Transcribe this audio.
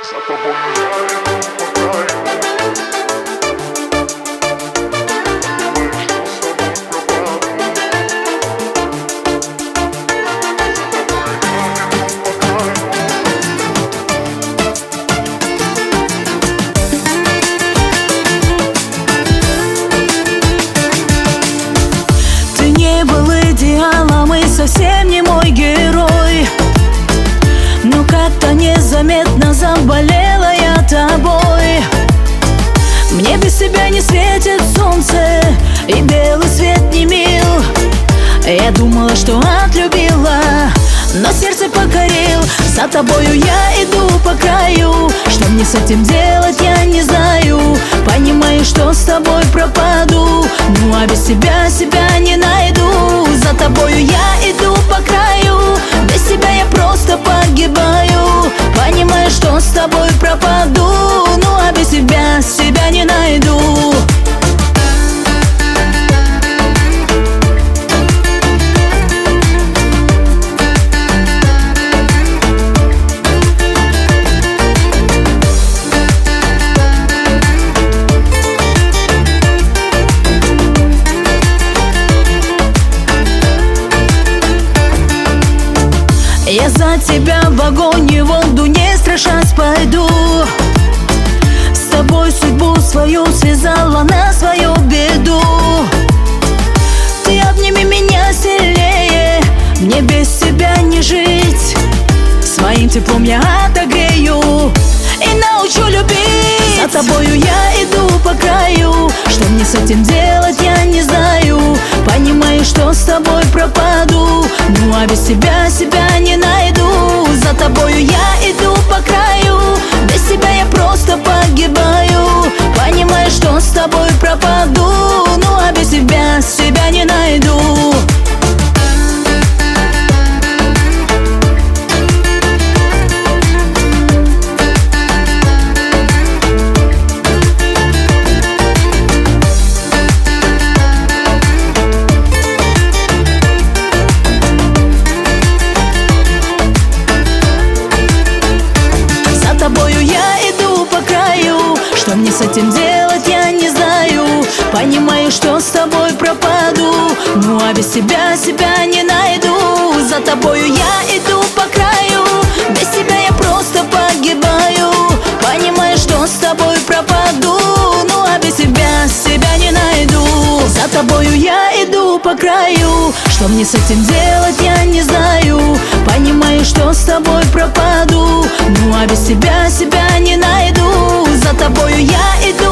За тобой я иду по краю. Ты не был идеалом и совсем не мой герой, но как-то незаметно заболела я тобой. Мне без тебя не светит солнце, и белый свет не мил. Я думала, что отлюбила, но сердце покорил. За тобою я иду по краю. Что мне с этим делать, я не знаю. Понимаю, что с тобой пропаду, ну а без тебя себя не найду. За тобою я иду по краю. Без тебя я просто погибаю. Понимаю, что с тобой пропаду, ну а без тебя себя не найду. Я за тебя в огонь и воду не страшась пойду. С тобой судьбу свою связала на свою беду. Ты обними меня сильнее, мне без тебя не жить. Своим теплом я отогрею и научу любить. За тобою я иду по краю. Что мне с этим делать, я не знаю. Понимаю, что с тобой пропаду, ну а без тебя себя не найду. За тобою я иду по краю. Без тебя я просто погибаю. Понимаю, что с тобой пропаду, ну а без тебя себя не найду. Что мне с этим делать, я не знаю. Понимаю, что с тобой пропаду, ну а без тебя себя не найду. За тобою я иду по краю. Без тебя я просто погибаю. Понимаю, что с тобой пропаду, ну а без тебя себя не найду. За тобою я иду по краю. Что мне с этим делать, я не знаю. Понимаю, что с тобой пропаду, ну а без тебя себя не найду. За тобою я иду